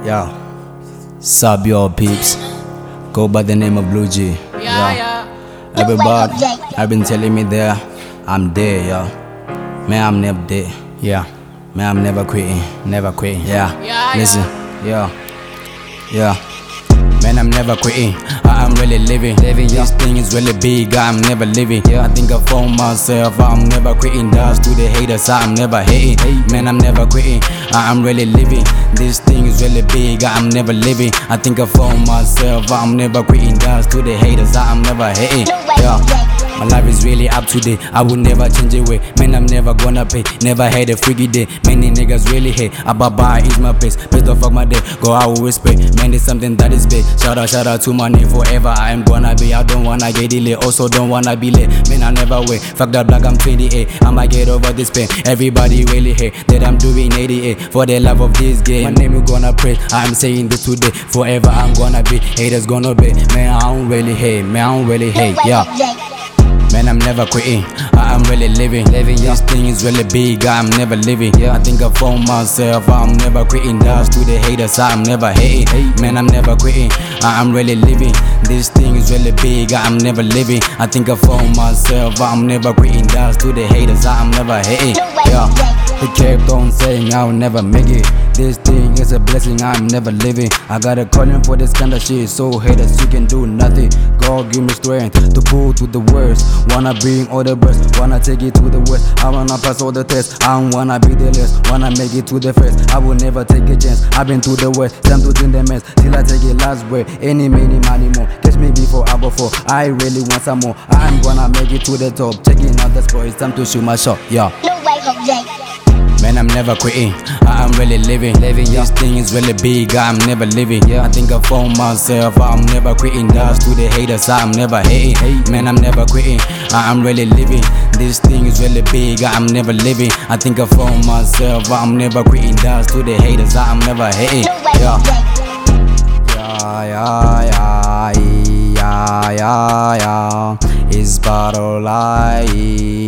Yo, sub your peeps. Go by the name of Blue G. Yeah. Everybody, I've been telling me there, I'm there, yo. Man, I'm never there. Yeah. Man, I'm never quitting. Yeah. Listen, yeah. Man, I'm never quitting. I'm really living. This thing is really big. I'm never living. I think I found myself. I'm never quitting. Does to the haters, I'm never hating. Man, I'm never quitting. I'm really living. This thing is really big. I'm never living. I think I found myself. I'm never quitting. Does to the haters, I'm never hating. Yeah. My life is really up to date. I will never change it way. Man, I'm never gonna pay. Never had a freaky day. Many niggas really hate. Ababa is my place. Please don't fuck my day. Go out with respect. Man, it's something that is big. Shout out to my name forever. I am gonna be. I don't wanna get delayed. Also don't wanna be late. Man, I never wait. Fuck that black, I'm 28. I'ma get over this pain. Everybody really hate that I'm doing 88 for the love of this game. My name you gonna praise. I'm saying this today. Forever I'm gonna be. Haters gonna be. Man, I don't really hate. Yeah. Man, I'm never quitting. I'm really living. This thing is really big. I'm never living. I think I found myself. I'm never quitting. Does to the haters, I'm never hating. Man, I'm never quitting. I'm really living. This thing is really big. I'm never living. I think I found myself. I'm never quitting. Does to the haters, I'm never hating. Yeah. They kept on saying I'll never make it. This thing is a blessing, I'm never living. I got a calling for this kind of shit, so haters you can do nothing. God give me strength to pull to the worst. Wanna bring all the best, wanna take it to the west. I wanna pass all the tests, I don't wanna be the last. Wanna make it to the first, I will never take a chance. I've been to the west, time to in the mess, till I take it last way. Any, many, money more. Catch me before I go for. I really want some more. I'm gonna make it to the top. Checking out the spot, it's time to shoot my shot. Yeah. No way, Jose. Man, I'm never quitting. I'm really living. This thing is really big. I'm never living. I think I found myself. I'm never quitting. Does to the haters, I'm never hating. Man, I'm never quitting. I'm really living. This thing is really big. I'm never living. I think I found myself. I'm never quitting. Does to the haters, I'm never hating. Yeah. It's battle life.